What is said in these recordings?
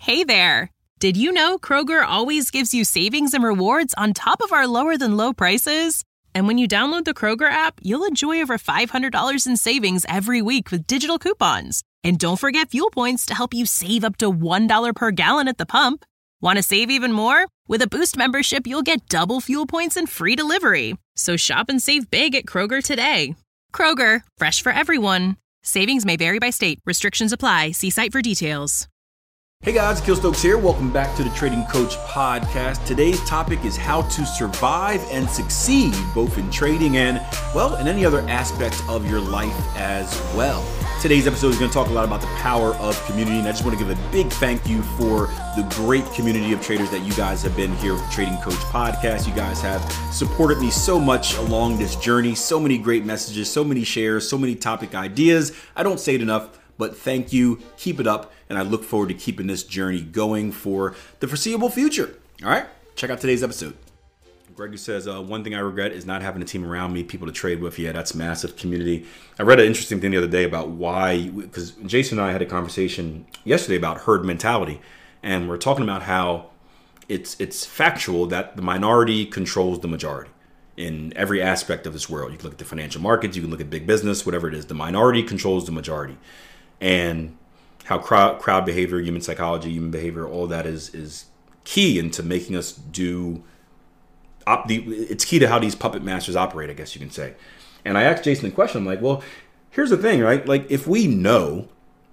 Hey there! Did you know Kroger always gives you savings and rewards on top of our lower-than-low prices? And when you download the Kroger app, you'll enjoy over $500 in savings every week with digital coupons. And don't forget fuel points to help you save up to $1 per gallon at the pump. Want to save even more? With a Boost membership, you'll get double fuel points and free delivery. So shop and save big at Kroger today. Kroger, fresh for everyone. Savings may vary by state. Restrictions apply. See site for details. Hey guys, Akil Stokes here. Welcome back to the Trading Coach Podcast. Today's topic is how to survive and succeed both in trading and, well, in any other aspect of your life as well. Today's episode is going to talk a lot about the power of community, and I just want to give a big thank you for the great community of traders that you guys have been here with the Trading Coach Podcast. You guys have supported me so much along this journey. So many great messages, so many shares, so many topic ideas. I don't say it enough, but thank you. Keep it up. And I look forward to keeping this journey going for the foreseeable future. All right, check out today's episode. Gregory says, one thing I regret is not having a team around me, people to trade with. Yeah, that's massive community. I read an interesting thing the other day about why, because Jason and I had a conversation yesterday about herd mentality. And we're talking about how it's factual that the minority controls the majority in every aspect of this world. You can look at the financial markets, you can look at big business, whatever it is. The minority controls the majority. And how crowd behavior, human psychology, human behavior, all that is key into making us do. It's key to how these puppet masters operate, I guess you can say. And I asked Jason the question. I'm like, well, here's the thing, right? Like, if we know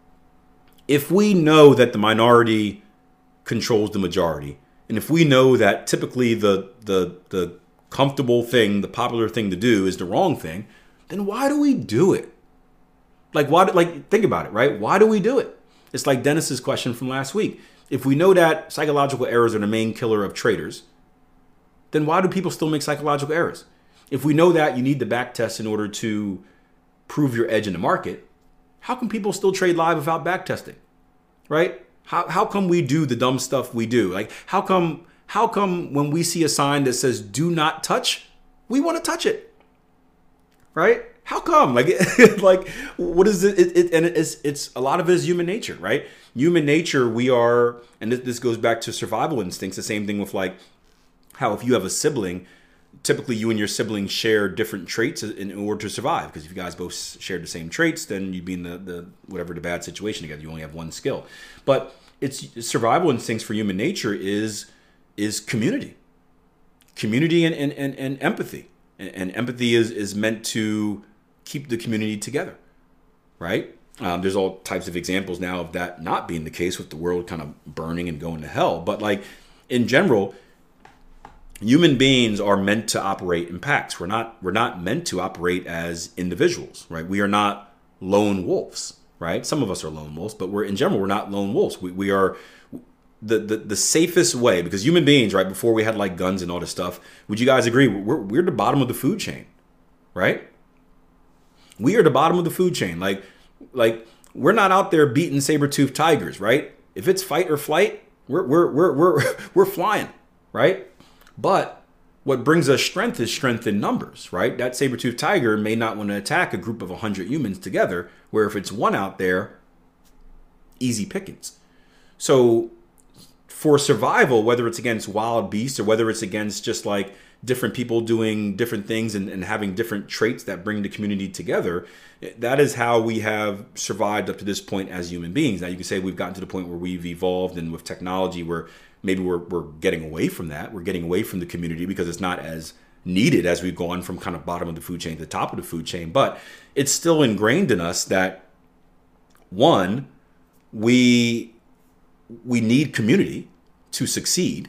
that the minority controls the majority, and if we know that typically the comfortable thing, the popular thing to do is the wrong thing, then why do we do it? Think about it, right? Why do we do it? It's like Dennis's question from last week. If we know that psychological errors are the main killer of traders, then why do people still make psychological errors? If we know that you need the back test in order to prove your edge in the market, how come people still trade live without back testing, right? How come we do the dumb stuff we do? Like, how come when we see a sign that says do not touch, we want to touch it, right? How come? What is it? And it's a lot of it is human nature, right? Human nature, we are, and this goes back to survival instincts. The same thing with like how if you have a sibling, typically you and your sibling share different traits in order to survive. Because if you guys both shared the same traits, then you'd be in the bad situation together. You only have one skill. But it's survival instincts for human nature is community and empathy. And empathy is meant to keep the community together, right? There's all types of examples now of that not being the case with the world kind of burning and going to hell. But like in general, human beings are meant to operate in packs. We're not meant to operate as individuals, right? We are not lone wolves, right? Some of us are lone wolves, but we're not lone wolves. We are the safest way, because human beings, right, before we had like guns and all this stuff, would you guys agree? We're the bottom of the food chain, right? We are the bottom of the food chain. Like we're not out there beating saber-toothed tigers, right? If it's fight or flight, we're flying, right? But what brings us strength is strength in numbers, right? That saber-toothed tiger may not want to attack a group of 100 humans together, where if it's one out there, easy pickings. So for survival, whether it's against wild beasts or whether it's against just like different people doing different things and having different traits that bring the community together, that is how we have survived up to this point as human beings. Now you can say we've gotten to the point where we've evolved, and with technology where maybe we're getting away from that. We're getting away from the community because it's not as needed as we've gone from kind of bottom of the food chain to the top of the food chain. But it's still ingrained in us that, one, we need community to succeed.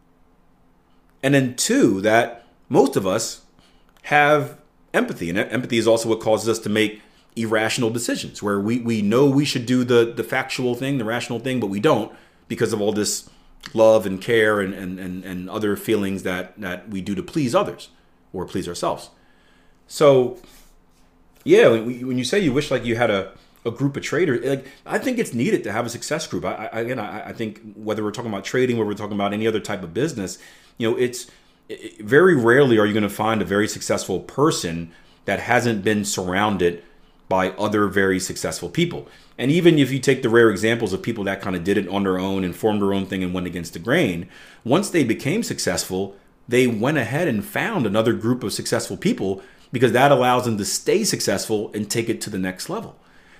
And then two, that most of us have empathy. And empathy is also what causes us to make irrational decisions, where we know we should do the factual thing, the rational thing, but we don't because of all this love and care and other feelings that we do to please others or please ourselves. So, yeah, when you say you wish like you had a group of traders, like I think it's needed to have a success group. I think whether we're talking about trading, whether we're talking about any other type of business, it's very rarely are you going to find a very successful person that hasn't been surrounded by other very successful people. And even if you take the rare examples of people that kind of did it on their own and formed their own thing and went against the grain, once they became successful, they went ahead and found another group of successful people, because that allows them to stay successful and take it to the next level.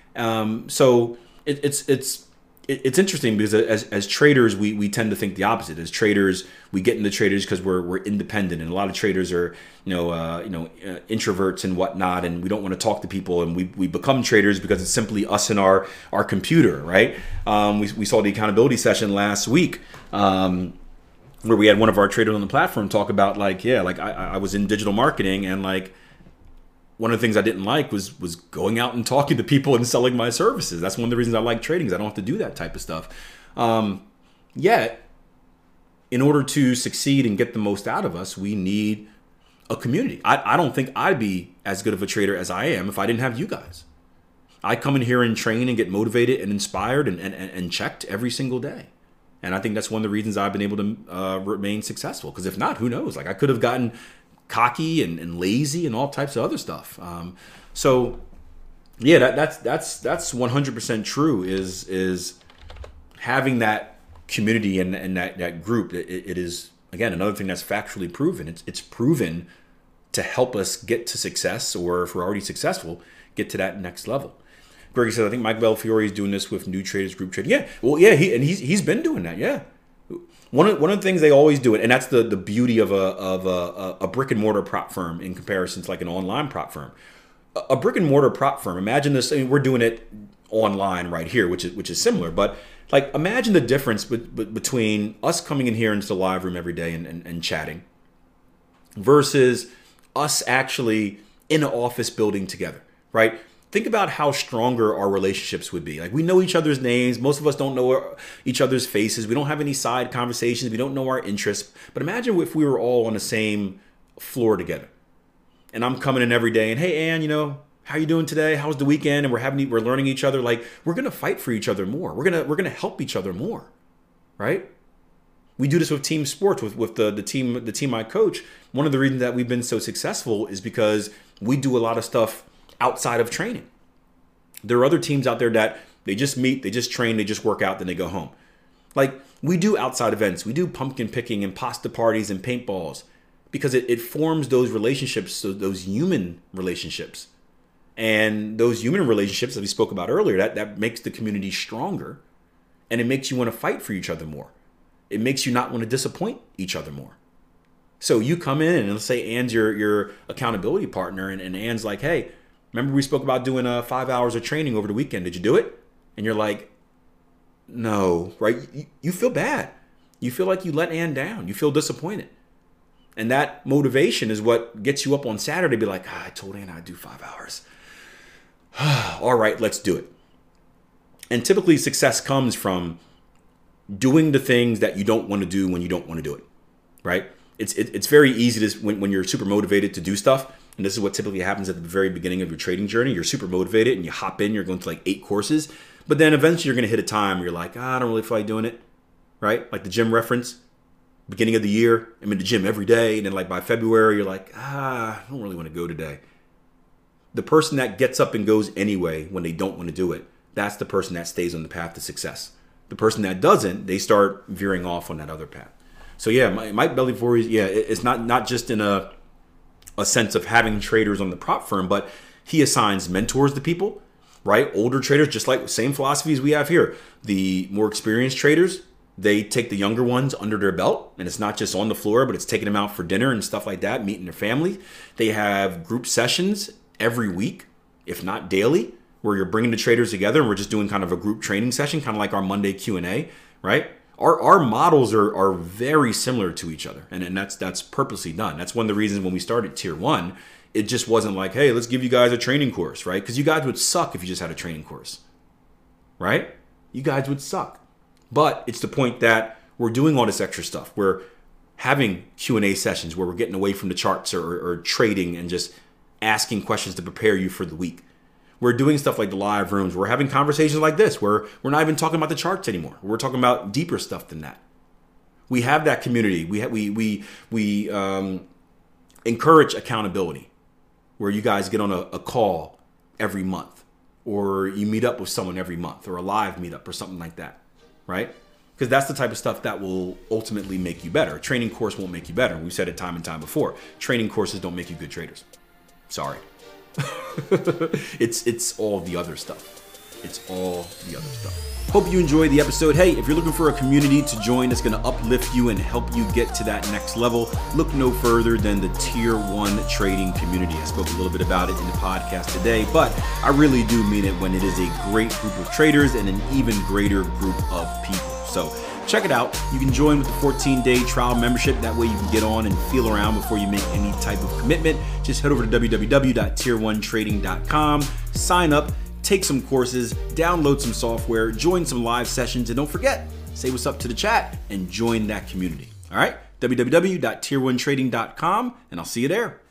So it's interesting, because as traders, we tend to think the opposite. As traders, we get into traders because we're independent, and a lot of traders are introverts and whatnot, and we don't want to talk to people, and we become traders because it's simply us and our computer, right? We saw the accountability session last week, where we had one of our traders on the platform talk about I was in digital marketing, and one of the things I didn't like was going out and talking to people and selling my services. That's one of the reasons I like trading, is I don't have to do that type of stuff. Yet, in order to succeed and get the most out of us, we need a community. I don't think I'd be as good of a trader as I am if I didn't have you guys. I come in here and train and get motivated and inspired and checked every single day. And I think that's one of the reasons I've been able to remain successful. Because if not, who knows? I could have gotten cocky and lazy and all types of other stuff. So yeah, that's 100% true, is having that community and that group. It is, again, another thing that's factually proven. It's proven to help us get to success, or if we're already successful, get to that next level. Gregory says, I think Mike Belfiore is doing this with new traders, group trading. Yeah, well, yeah, he's been doing that. Yeah. One of the things they always do it, and that's the beauty of a brick and mortar prop firm in comparison to an online prop firm. A brick and mortar prop firm, imagine this. I mean, we're doing it online right here, which is similar, but imagine the difference between us coming in here into the live room every day and chatting versus us actually in an office building together, right? Think about how stronger our relationships would be. We know each other's names. Most of us don't know each other's faces. We don't have any side conversations. We don't know our interests. But imagine if we were all on the same floor together. And I'm coming in every day and, hey, Ann, how you doing today? How's the weekend? And we're learning each other. We're going to fight for each other more. We're going to help each other more, right? We do this with team sports, with the team I coach. One of the reasons that we've been so successful is because we do a lot of stuff outside of training. There are other teams out there that they just meet, they just train, they just work out, then they go home. We do outside events. We do pumpkin picking and pasta parties and paintballs, because it forms those relationships, so those human relationships. And those human relationships that we spoke about earlier, that makes the community stronger, and it makes you want to fight for each other more. It makes you not want to disappoint each other more. So you come in and let's say Ann's your accountability partner, and Ann's like, hey, remember we spoke about doing 5 hours of training over the weekend. Did you do it? And you're like, no, right? You feel bad. You feel like you let Ann down. You feel disappointed. And that motivation is what gets you up on Saturday, be like, I told Ann I'd do 5 hours. All right, let's do it. And typically success comes from doing the things that you don't want to do when you don't want to do it, right? It's very easy to, when you're super motivated to do stuff, and this is what typically happens at the very beginning of your trading journey. You're super motivated and you hop in, you're going to 8 courses, but then eventually you're going to hit a time where you're like, I don't really feel like doing it, right? Like the gym reference, beginning of the year, I'm in the gym every day, and then by February, you're like, I don't really want to go today. The person that gets up and goes anyway when they don't want to do it, that's the person that stays on the path to success. The person that doesn't, they start veering off on that other path. So yeah, Mike Belfiore, it's not just in a sense of having traders on the prop firm, but he assigns mentors to people, right? Older traders, just like same philosophies we have here. The more experienced traders, they take the younger ones under their belt, and it's not just on the floor, but it's taking them out for dinner and stuff like that, meeting their family. They have group sessions every week, if not daily, where you're bringing the traders together and we're just doing kind of a group training session, kind of like our Monday Q&A, right? Our models are very similar to each other, and that's purposely done. That's one of the reasons when we started Tier 1, it just wasn't like, hey, let's give you guys a training course, right? Because you guys would suck if you just had a training course, right? You guys would suck. But it's the point that we're doing all this extra stuff. We're having Q&A sessions where we're getting away from the charts or trading and just asking questions to prepare you for the week. We're doing stuff like the live rooms. We're having conversations like this where we're not even talking about the charts anymore. We're talking about deeper stuff than that. We have that community. We encourage accountability where you guys get on a call every month or you meet up with someone every month, or a live meetup or something like that, right? Because that's the type of stuff that will ultimately make you better. A training course won't make you better. We've said it time and time before. Training courses don't make you good traders. Sorry. It's all the other stuff. It's all the other stuff. Hope you enjoyed the episode. Hey, if you're looking for a community to join that's going to uplift you and help you get to that next level, look no further than the Tier 1 trading community. I spoke a little bit about it in the podcast today, but I really do mean it when it is a great group of traders and an even greater group of people. So check it out. You can join with the 14-day trial membership. That way you can get on and feel around before you make any type of commitment. Just head over to www.tier1trading.com, sign up, take some courses, download some software, join some live sessions, and don't forget, say what's up to the chat and join that community. All right, www.tier1trading.com, and I'll see you there.